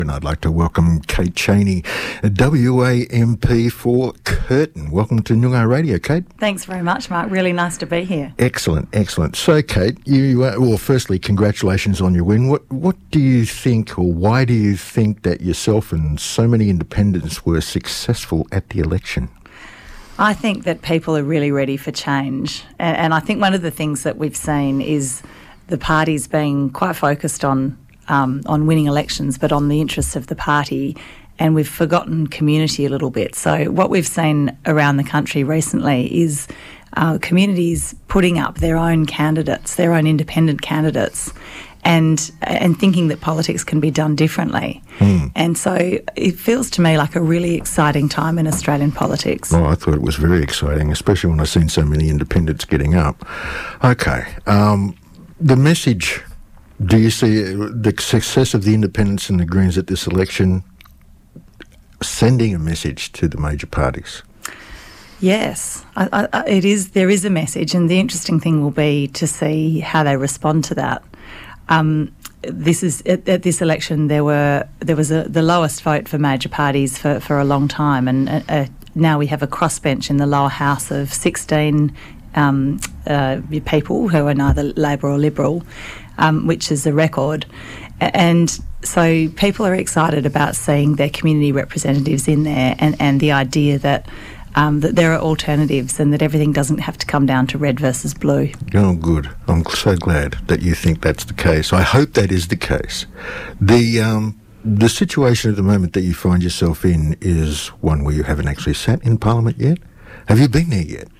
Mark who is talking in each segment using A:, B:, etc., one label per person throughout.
A: And I'd like to welcome Kate Chaney, WA MP for Curtin. Welcome to Noongar Radio, Kate.
B: Thanks very much, Mark. Really nice to be here.
A: Excellent, excellent. So, Kate, well, firstly, congratulations on your win. What do you think, or why do you think that yourself and so many independents were successful at the election?
B: I think that people are really ready for change. And I think one of the things that we've seen is the parties being quite focused on winning elections, but on the interests of the party, and we've forgotten community a little bit. So what we've seen around the country recently is communities putting up their own candidates, their own independent candidates, and thinking that politics can be done differently. And so it feels to me like a really exciting time in Australian politics.
A: Oh, I thought it was very exciting, especially when I've seen so many independents getting up. Okay, the message... Do you see the success of the independents and the Greens at this election sending a message to the major parties?
B: Yes, it is. There is a message, and the interesting thing will be to see how they respond to that. This is at this election there was the lowest vote for major parties for a long time, and now we have a crossbench in the lower house of 16 people who are neither Labor or Liberal. Which is a record. And so people are excited about seeing their community representatives in there, and the idea that there are alternatives and that everything doesn't have to come down to red versus blue.
A: Oh, good. I'm so glad that you think that's the case. I hope that is the case. The situation at the moment that you find yourself in is one where you haven't actually sat in Parliament yet. Have you been there yet?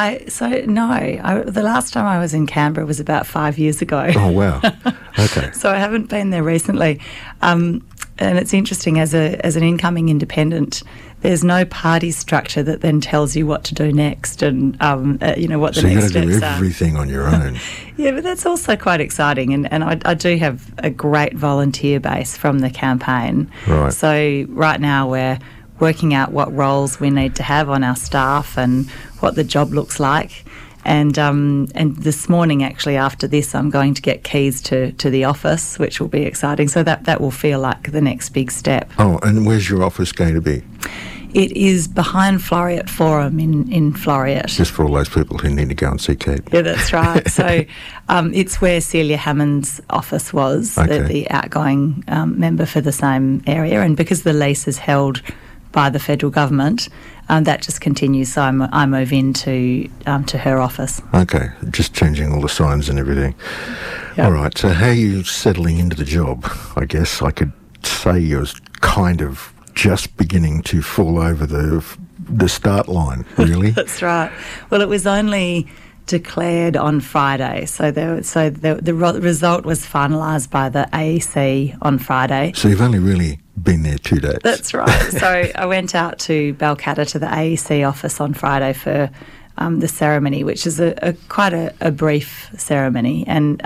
B: The last time I was in Canberra was about 5 years ago.
A: Oh, wow. Okay.
B: So I haven't been there recently. And it's interesting, as an incoming independent, there's no party structure that then tells you what to do next and, what the next steps are.
A: So you've got to do everything on your own.
B: Yeah, but that's also quite exciting. And I do have a great volunteer base from the campaign.
A: Right.
B: So right now we're working out what roles we need to have on our staff and what the job looks like. And this morning, actually, after this, I'm going to get keys to the office, which will be exciting. So that will feel like the next big step.
A: Oh, and where's your office going to be?
B: It is behind Floreat Forum in Floreat.
A: Just for all those people who need to go and see Kate.
B: Yeah, that's right. So it's where Celia Hammond's office was,
A: okay.
B: the outgoing member for the same area. And because the lease is held by the federal government, that just continues. So I move into to her office.
A: Okay, just changing all the signs and everything. Yep. All right, so how are you settling into the job? I guess I could say you're kind of just beginning to fall over the start line, really.
B: That's right. Well, it was only declared on Friday, so the result was finalised by the AEC on Friday.
A: So you've only really been there 2 days.
B: That's right. So I went out to Balcatta to the AEC office on Friday for the ceremony, which is quite a brief ceremony,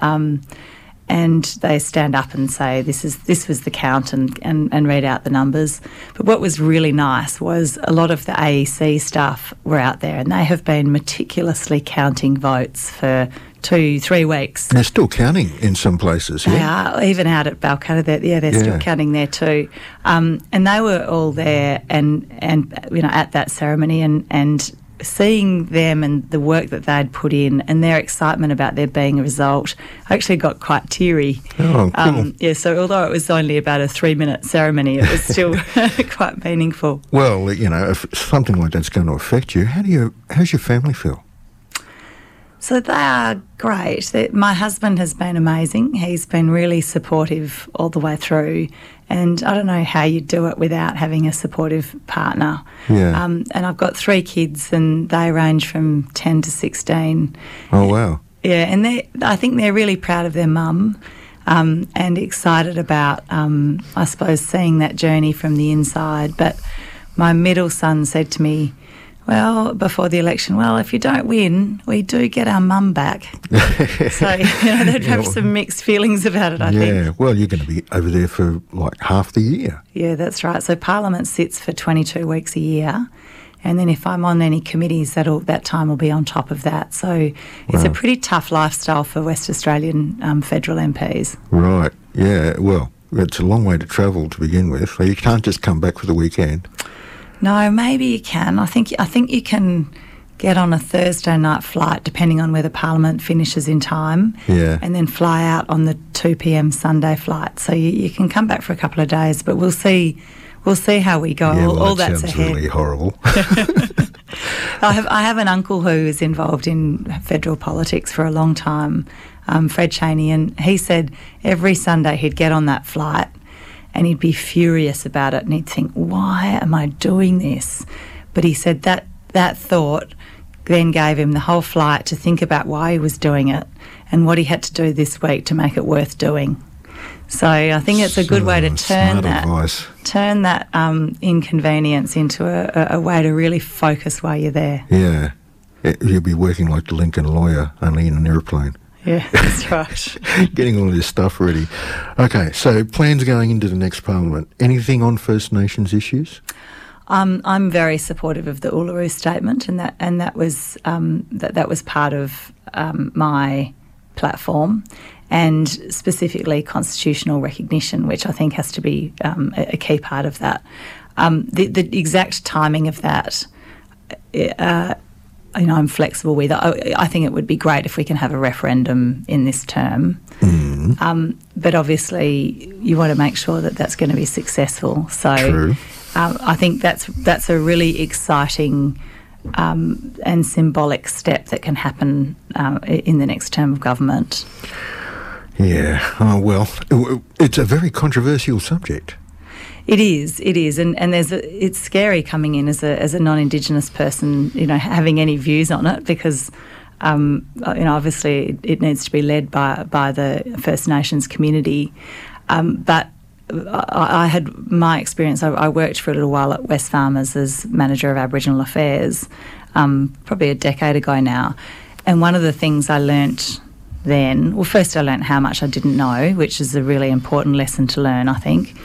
B: and they stand up and say this was the count and read out the numbers. But what was really nice was a lot of the AEC staff were out there, and they have been meticulously counting votes for 2-3 weeks.
A: They're still counting in some places, yeah?
B: They are, even out at Balcatta, they're still counting there too. And they were all there and at that ceremony and seeing them and the work that they'd put in and their excitement about there being a result, I actually got quite teary.
A: Oh, cool.
B: So although it was only about a 3-minute ceremony, it was still quite meaningful.
A: Well, if something like that's going to affect you, how's your family feel?
B: So they are great. My husband has been amazing. He's been really supportive all the way through. And I don't know how you do it without having a supportive partner.
A: Yeah.
B: And I've got 3 kids and they range from 10 to 16.
A: Oh, wow.
B: Yeah, and I think they're really proud of their mum and excited about, I suppose, seeing that journey from the inside. But my middle son said to me, well, before the election, if you don't win, we do get our mum back. So they'd have some mixed feelings about it, I think.
A: Yeah, well, you're going to be over there for like half the year.
B: Yeah, that's right. So Parliament sits for 22 weeks a year. And then if I'm on any committees, that time will be on top of that. So it's a pretty tough lifestyle for West Australian federal MPs.
A: Right, yeah. Well, It's a long way to travel to begin with. You can't just come back for the weekend.
B: No, maybe you can. I think you can get on a Thursday night flight, depending on whether Parliament finishes in time, and then fly out on the 2 p.m. Sunday flight. So you can come back for a couple of days, but we'll see how we go.
A: Yeah,
B: all
A: that
B: that's
A: sounds
B: ahead.
A: really horrible.
B: I have an uncle who is involved in federal politics for a long time, Fred Chaney, and he said every Sunday he'd get on that flight and he'd be furious about it and he'd think, why am I doing this? But he said that thought then gave him the whole flight to think about why he was doing it and what he had to do this week to make it worth doing. So I think it's a good way to turn that inconvenience into a way to really focus while you're there.
A: Yeah. You'll be working like the Lincoln lawyer, only in an aeroplane.
B: Yeah, that's right.
A: Getting all this stuff ready. Okay, so plans going into the next Parliament. Anything on First Nations issues?
B: I'm very supportive of the Uluru Statement, and that was part of my platform, and specifically constitutional recognition, which I think has to be a key part of that. The exact timing of that, I'm flexible with. I think it would be great if we can have a referendum in this term. But obviously you want to make sure that that's going to be successful. So
A: True.
B: I think that's a really exciting and symbolic step that can happen in the next term of government.
A: Yeah. Oh, well, it's a very controversial subject.
B: It is, and it's scary coming in as a non-Indigenous person, having any views on it, because obviously it needs to be led by the First Nations community. But I had my experience. I worked for a little while at Wesfarmers as manager of Aboriginal Affairs, probably a decade ago now. And one of the things I learnt then, well, first I learnt how much I didn't know, which is a really important lesson to learn, I think.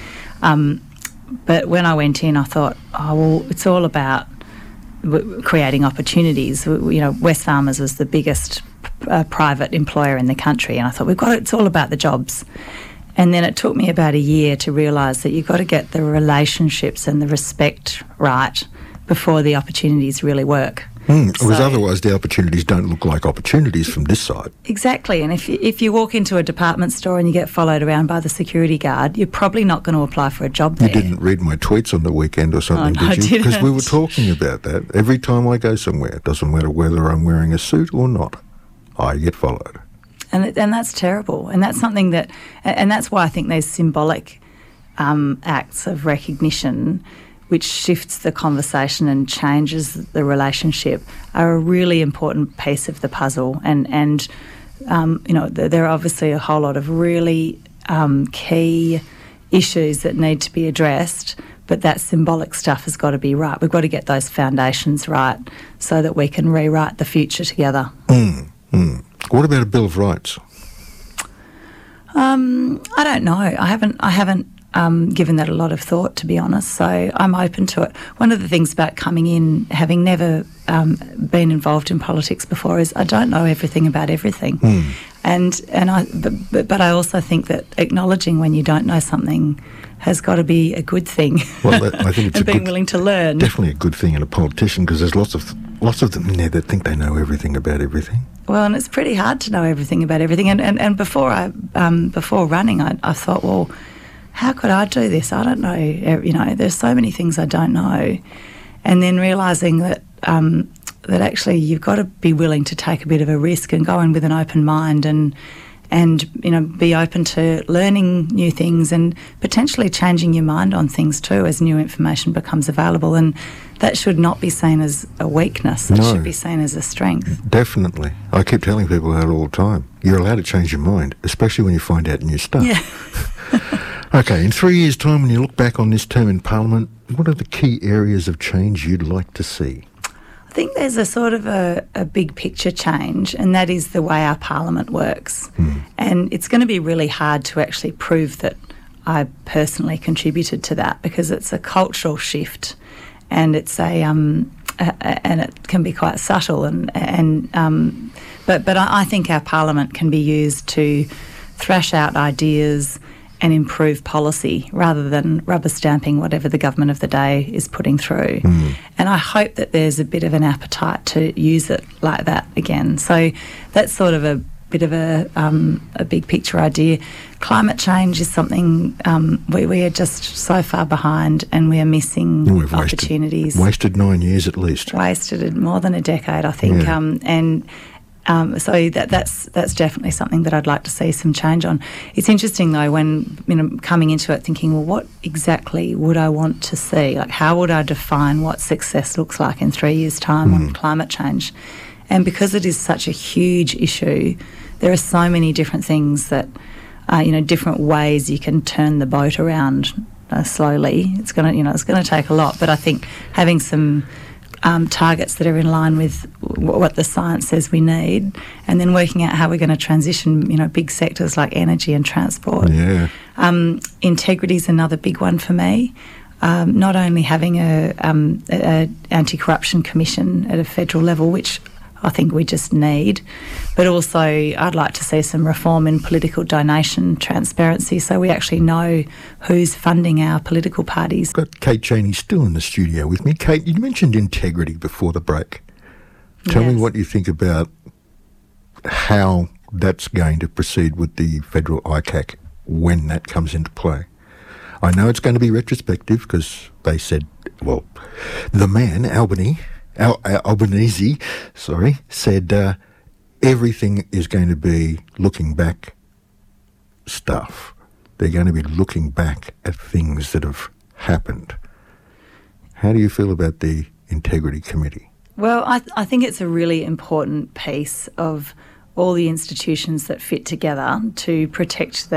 B: But when I went in, I thought, it's all about creating opportunities. Wesfarmers was the biggest private employer in the country, and I thought, it's all about the jobs. And then it took me about a year to realise that you've got to get the relationships and the respect right before the opportunities really work.
A: Because otherwise the opportunities don't look like opportunities from this side.
B: Exactly, and if you walk into a department store and you get followed around by the security guard, you're probably not going to apply for a job there.
A: You didn't read my tweets on the weekend or something,
B: no,
A: did you?
B: I
A: Because we were talking about that. Every time I go somewhere, it doesn't matter whether I'm wearing a suit or not, I get followed.
B: And that's terrible, and that's something that, and that's why I think these symbolic acts of recognition, which shifts the conversation and changes the relationship, are a really important piece of the puzzle. And there are obviously a whole lot of really key issues that need to be addressed, but that symbolic stuff has got to be right. We've got to get those foundations right so that we can rewrite the future together.
A: What about a Bill of Rights?
B: I don't know. I haven't given that a lot of thought, to be honest, so I'm open to it. One of the things about coming in, having never been involved in politics before, is I don't know everything about everything. But I also think that acknowledging when you don't know something has got to be a good thing.
A: Well, I think it's
B: and being willing to learn.
A: Definitely a good thing in a politician, because there's lots of them in there that think they know everything about everything.
B: Well, and it's pretty hard to know everything about everything. And before running, I thought, well, how could I do this? I don't know. There's so many things I don't know. And then realising that actually you've got to be willing to take a bit of a risk and go in with an open mind and be open to learning new things and potentially changing your mind on things too as new information becomes available. And that should not be seen as a weakness. It should be seen as a strength.
A: Definitely. I keep telling people that all the time. You're allowed to change your mind, especially when you find out new stuff.
B: Yeah.
A: Okay, in 3 years' time, when you look back on this term in Parliament, what are the key areas of change you'd like to see?
B: I think there's a sort of a big picture change, and that is the way our Parliament works. And it's going to be really hard to actually prove that I personally contributed to that, because it's a cultural shift, and it's and it can be quite subtle. But I think our Parliament can be used to thrash out ideas and improve policy rather than rubber stamping whatever the government of the day is putting through. And I hope that there's a bit of an appetite to use it like that again. So that's sort of a bit of a big picture idea. Climate change is something we are just so far behind, and we are missing opportunities.
A: Wasted 9 years at least.
B: Wasted more than a decade, I think. Yeah. So that's definitely something that I'd like to see some change on. It's interesting though, when coming into it, thinking, well, what exactly would I want to see? Like, how would I define what success looks like in 3 years' time on climate change? And because it is such a huge issue, there are so many different things that, different ways you can turn the boat around slowly. It's gonna take a lot, but I think having some targets that are in line with what the science says we need, and then working out how we're going to transition, big sectors like energy and transport.
A: Yeah.
B: Integrity is another big one for me. Not only having a anti-corruption commission at a federal level, which I think we just need, but also I'd like to see some reform in political donation transparency, so we actually know who's funding our political parties.
A: I've got Kate Chaney still in the studio with me. Kate, you mentioned integrity before the break. Tell me what you think about how that's going to proceed with the federal ICAC when that comes into play. I know it's going to be retrospective because they said, well, the man, Albanese, said everything is going to be looking back stuff. They're going to be looking back at things that have happened. How do you feel about the Integrity Committee?
B: Well, I think it's a really important piece of all the institutions that fit together to protect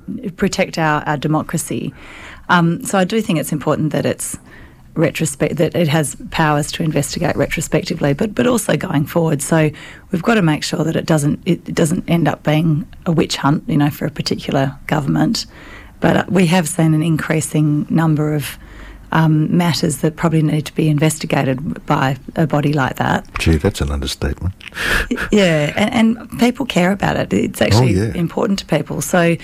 B: our democracy. So I do think it's important that it's that it has powers to investigate retrospectively, but also going forward. So we've got to make sure that it doesn't end up being a witch hunt, for a particular government. But we have seen an increasing number of matters that probably need to be investigated by a body like that.
A: Gee, that's an understatement.
B: Yeah, and people care about it. It's actually important to people. So,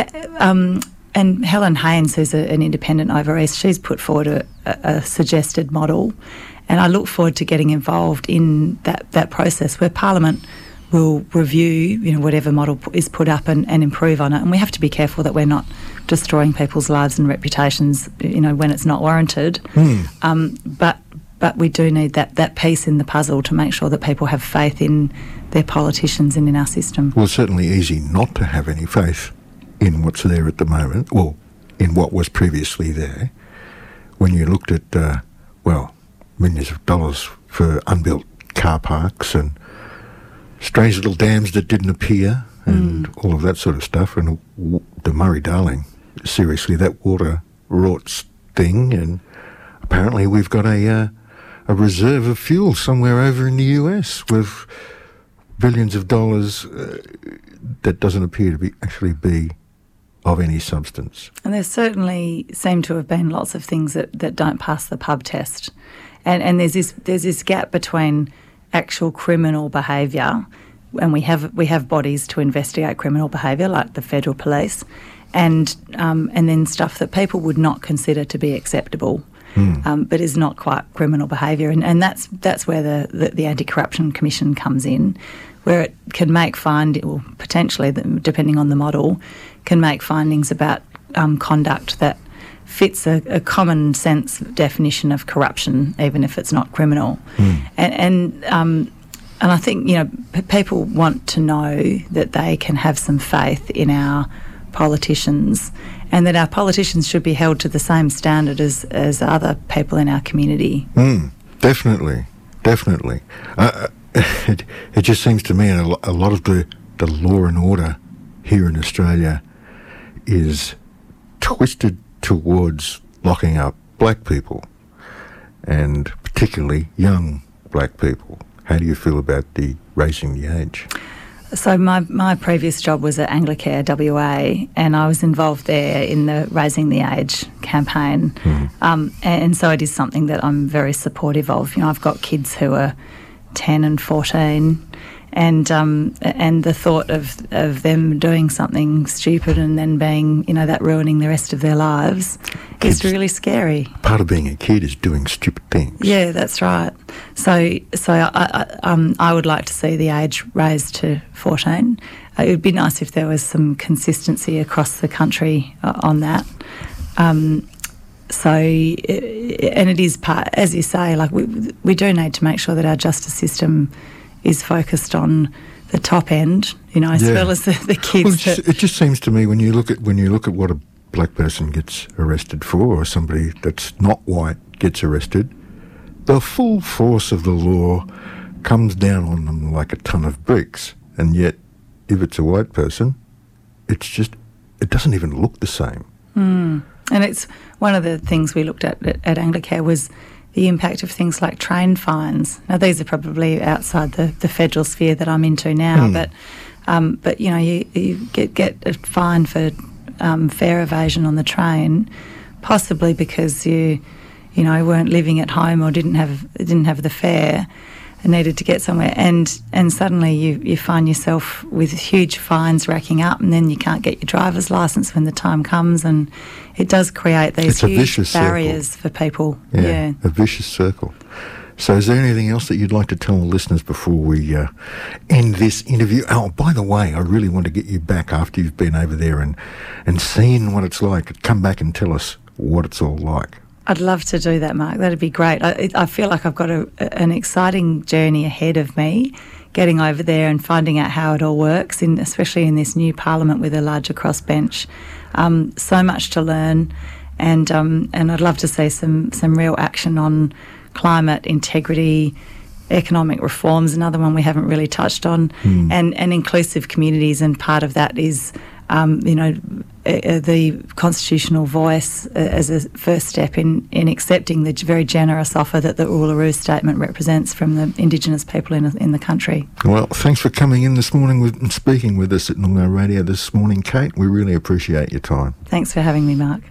B: and Helen Haynes, who's an independent over East, she's put forward a suggested model, and I look forward to getting involved in that process where Parliament will review, whatever model is put up and improve on it. And we have to be careful that we're not destroying people's lives and reputations, when it's not warranted. But we do need that piece in the puzzle to make sure that people have faith in their politicians and in our system.
A: Well, it's certainly easy not to have any faith in what's there at the moment, well, in what was previously there, when you looked at, millions of dollars for unbuilt car parks and strange little dams that didn't appear and all of that sort of stuff. And the Murray-Darling, seriously, that water rorts thing, and apparently we've got a reserve of fuel somewhere over in the US with billions of dollars that doesn't appear to be of any substance.
B: And there certainly seem to have been lots of things that don't pass the pub test. And there's this gap between actual criminal behaviour, and we have bodies to investigate criminal behaviour like the Federal Police, and then stuff that people would not consider to be acceptable, but is not quite criminal behaviour. And that's where the Anti-Corruption Commission comes in, where it can make potentially, depending on the model, can make findings about conduct that fits a common sense definition of corruption, even if it's not criminal. And I think, people want to know that they can have some faith in our politicians, and that our politicians should be held to the same standard as other people in our community.
A: Definitely. It just seems to me, and a lot of the law and order here in Australia is twisted towards locking up black people, and particularly young black people. How do you feel about the raising the age?
B: So my previous job was at Anglicare WA, and I was involved there in the Raising the Age campaign. And so it is something that I'm very supportive of. I've got kids who are 10 and 14, and the thought of them doing something stupid and then being, that ruining the rest of their lives is really scary.
A: Part of being a kid is doing stupid things.
B: Yeah, that's right. So I would like to see the age raised to 14. It would be nice if there was some consistency across the country on that. And it is part, as you say, like we do need to make sure that our justice system is focused on the top end, as well as the kids.
A: Well, it just seems to me when you look at what a black person gets arrested for, or somebody that's not white gets arrested, the full force of the law comes down on them like a ton of bricks, and yet if it's a white person, it doesn't even look the same.
B: And it's one of the things we looked at Anglicare was the impact of things like train fines. Now, these are probably outside the federal sphere that I'm into now, but you get a fine for fare evasion on the train, possibly because you weren't living at home or didn't have the fare and needed to get somewhere, and suddenly you find yourself with huge fines racking up, and then you can't get your driver's licence when the time comes, and it does create these huge barriers for people. Yeah,
A: a vicious circle. So is there anything else that you'd like to tell the listeners before we end this interview? Oh, by the way, I really want to get you back after you've been over there and seen what it's like. Come back and tell us what it's all like.
B: I'd love to do that, Mark. That'd be great. I feel like I've got an exciting journey ahead of me, getting over there and finding out how it all works, especially in this new parliament with a larger crossbench. So much to learn, and I'd love to see some real action on climate, integrity, economic reforms, another one we haven't really touched on, and inclusive communities, and part of that is the constitutional voice as a first step in accepting the very generous offer that the Uluru Statement represents from the Indigenous people in the country.
A: Well, thanks for coming in this morning and speaking with us at Noongar Radio this morning, Kate. We really appreciate your time.
B: Thanks for having me, Mark.